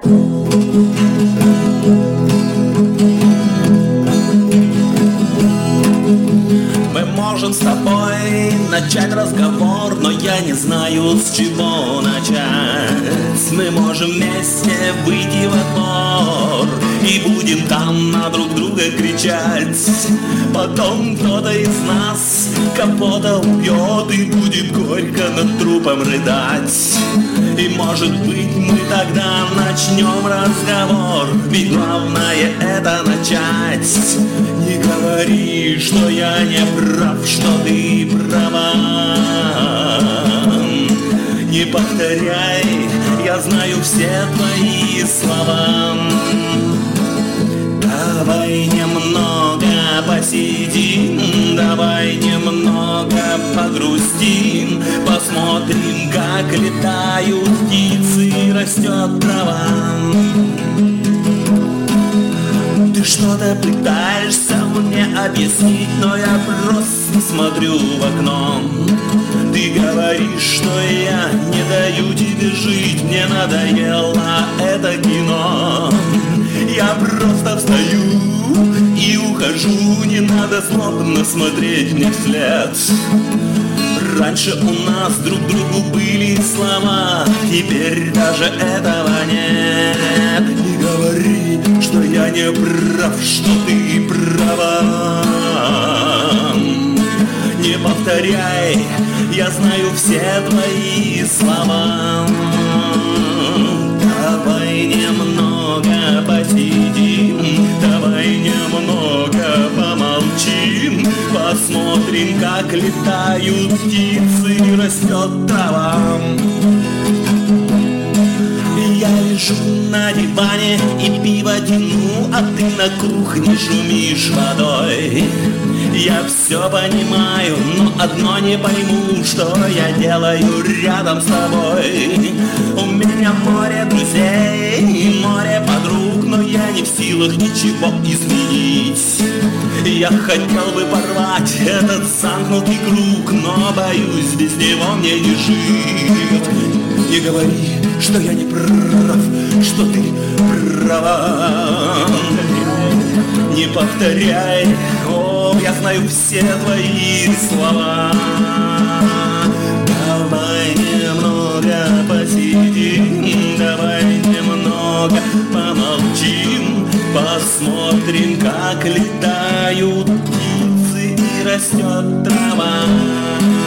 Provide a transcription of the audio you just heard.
Мы можем с тобой начать разговор, но я не знаю, с чего начать. Мы можем вместе выйти во двор и будем там на друг друга кричать. Потом кто-то из нас кого-то убьет и будет горько над трупом рыдать. И может быть мы тогда начнем разговор, ведь главное это начать. Не говори, что я не прав, что ты права. Не повторяй, я знаю все твои слова. Давай немного посидим, давай немного погрустим, посмотрим, как летают птицы, растет трава. Ты что-то пытаешься мне объяснить, но я просто смотрю в окно. Ты говоришь, что я не даю тебе жить, мне надоело это кино. Я просто встаю и ухожу, не надо злобно смотреть мне вслед. Раньше у нас друг другу были слова, теперь даже этого нет. Не говори, что я не прав, что ты права. Не повторяй, я знаю все твои слова. Давай немного посидим, давай немного помолчим, посмотрим, как летают птицы и растет трава. Я лежу на диване и пиво тяну, а ты на кухне шумишь водой. Я все понимаю, но одно не пойму, что я делаю рядом с тобой. У меня море друзей, море подруг, но я не в силах ничего изменить. Я хотел бы порвать этот замкнутый круг, но боюсь, без него мне не жить. Не говори, что я не прав, что ты права. Не повторяй, о, я знаю все твои слова. Давай немного посидим, давай немного помолчим, посмотрим, как летают птицы и растет трава.